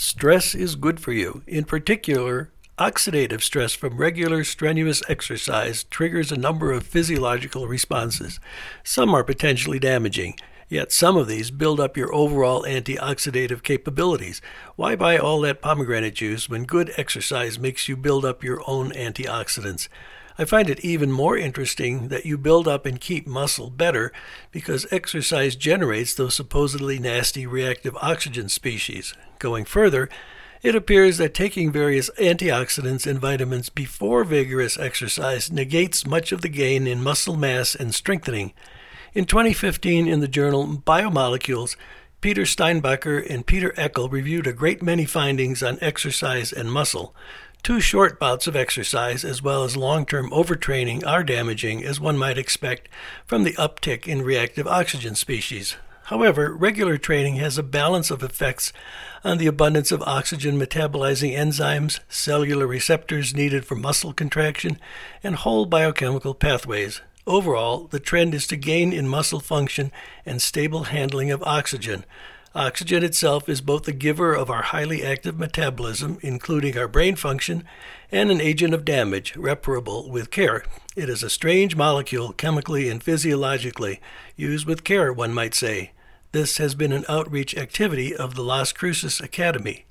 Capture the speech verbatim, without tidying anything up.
Stress is good for you. In particular, oxidative stress from regular strenuous exercise triggers a number of physiological responses. Some are potentially damaging, yet some of these build up your overall antioxidative capabilities. Why buy all that pomegranate juice when good exercise makes you build up your own antioxidants? I find it even more interesting that you build up and keep muscle better because exercise generates those supposedly nasty reactive oxygen species. Going further, it appears that taking various antioxidants and vitamins before vigorous exercise negates much of the gain in muscle mass and strengthening. In twenty fifteen, in the journal Biomolecules, Peter Steinbacher and Peter Eckel reviewed a great many findings on exercise and muscle. Two short bouts of exercise as well as long-term overtraining are damaging, as one might expect from the uptick in reactive oxygen species. However, regular training has a balance of effects on the abundance of oxygen metabolizing enzymes, cellular receptors needed for muscle contraction, and whole biochemical pathways. Overall, the trend is to gain in muscle function and stable handling of oxygen. Oxygen itself is both a giver of our highly active metabolism, including our brain function, and an agent of damage, reparable with care. It is a strange molecule, chemically and physiologically. Used with care, one might say. This has been an outreach activity of the Las Cruces Academy.